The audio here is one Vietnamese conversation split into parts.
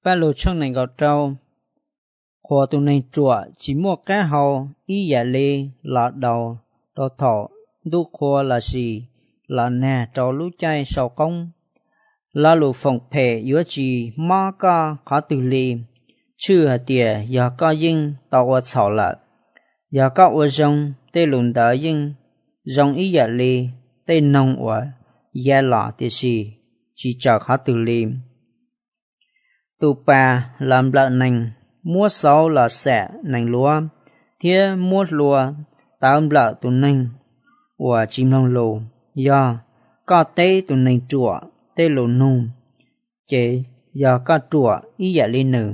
ba lô trong này gọt trâu khoa tụ này chùa chỉ mua cá hầu ý giả lê là đầu đo thọ đu khoa là gì là nè trâu lú chay sầu công là lũ phòng phê yếu chỉ má ca khá từ lì chưa hạt tìa giờ ca dinh tàu ở草了giờ ca ở trong tê lùn đá dinh trong ý giả lê tê nông ở giả lạ tê gì chỉ chờ khá từ lì tụ bà làm lợn nành mua sáu là xẻ nành lúa thế mua lúa tao lợn tụ nành và chim lông lù do có tê tụ nành chùa tê lù nung chế do có chùa ý giả lên nữ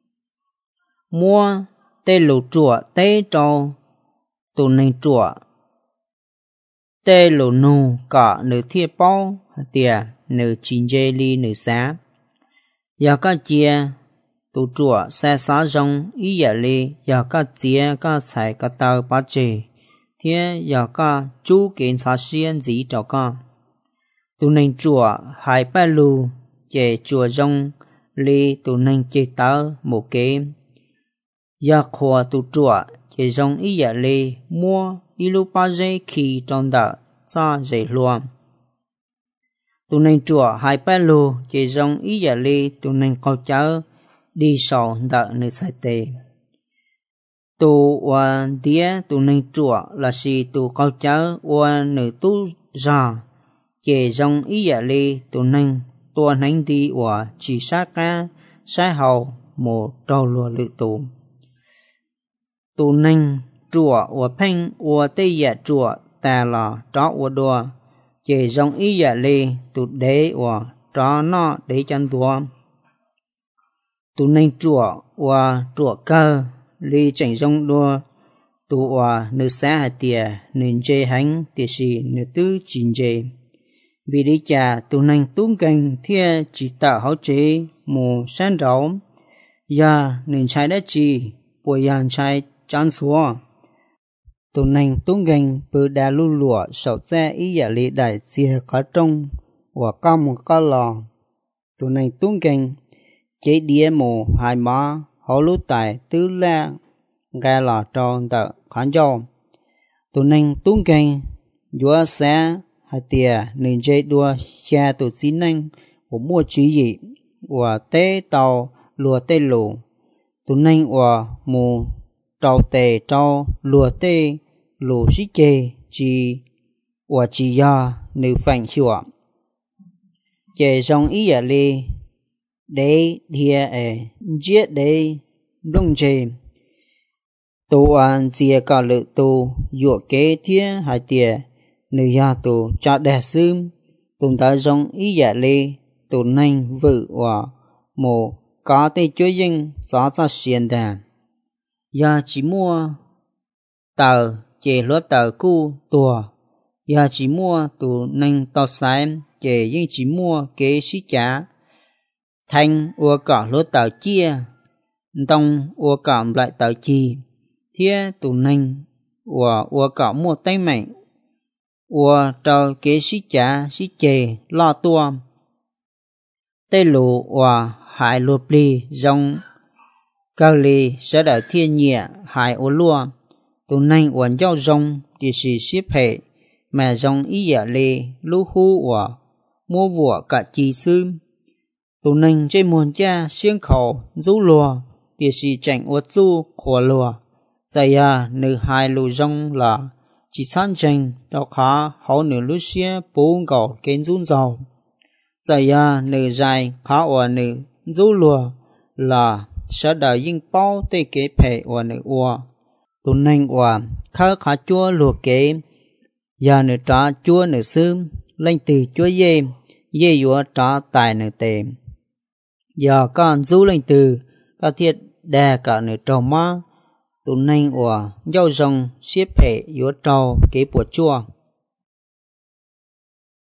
mua tê lù chùa tê trâu tụ nành chùa tê lù nung cả nữ thiê bao tìa nữ chín dê ly nữ xá giờ các chia tụ chùa xe xá rong ý giả lê giờ các chia các xài các tàu bát chê thế giờ các chú kiến xá xiên dĩ cho các tụ nành chùa hai ba lù chê chùa rong lê tụ nành chê tàu một kế giờ khoa tụ chùa chê rong ý giả lê mua ý lù ba dê khi trong đợt xa dễ luôn tụ nành chùa hai ba lô chỉ trong ý giả lê tụ nành câu cháu đi sau đợi nơi sai tề tụ và đĩa tụ nành chùa là gì tụ câu cháu và nơi tu ra chỉ trong ý giả lê tụ nành tua nành đi và chỉ sát cá sai hầu một trâu lúa lự tụ nành chùa và phanh và tây giả chùa ta là chó và đùa chỉ trong ý giả lê tụ đế và chó nó để chân đùa tụ nành chùa và chùa cơ lê chẳng trong đùa tụ và nữ xã hạt tìa nên chê hành tìa xì nữ tư chín chê vì đi chà tụ nành tung cành thia chỉ tạo hậu chế mù sáng rau và nên trái đất chỉ bùi yàn trái chán xua tụ nành tung cành bự đà lưu lụa sầu xe ý giả lê đại chia khó trông và cao một cao lò tụ nành tung cành chế đĩa mù hai má hổ lú tài tứ la gai lò tròn tợ khán dâu tụ nành tung cành dúa xe hai tìa nên chế đua xe tụ xí nành của mua trí dị và tế tàu lùa tê lù tụ nành và mù trâu tê trâu lùa tê lù xí chê chỉ và chỉ do nữ phản chùa chê trong ý giả lê để thìa giết để đông chê tụ an chia cả lự tụ dụ kế thìa hai tìa nữ gia tụ cha đẻ xương tụ ta trong ý giả lê tụ nành vự và mồ có tê chúa dân gió ra xiên đàn gia chỉ mua tờ chê lúa tờ cu tùa gia chỉ mua tụ nành tàu sai chê nhưng chỉ mua kế sĩ trả thanh ua cả lúa tờ chia đông ua cảm lại tờ chi thia tụ nành ua cả mua tay mạnh ua trâu kế sĩ trả sĩ chê lo tua tê lù ua hại lụa pli dòng cao lì sẽ đợi thiên nhẹ hại ua lua tụ nành ua giao rong thì sĩ xếp hệ mà dòng ý giả lê lũ hu ua mua vua cả chi sư tụ nành trên muôn cha xiên khẩu rú lùa thì sĩ chảnh ua du khổ lùa tại nữ hai lù rong là chỉ san chanh đào khá hậu nữ lúc xưa bố gạo kén run dầu tại nữ dài khá ua nữ rú lùa là sẽ đợi yên bao tê kế phê ua nữ ua tụ nành ua khá chua lùa kế và nữ trả chua nữ sương lên từ chua dê dùa trả tài nữ tề và con rú lên từ các thiết đè cả nữ trầu má tụ nành ua dâu rồng xếp hệ dùa trầu kế bùa chua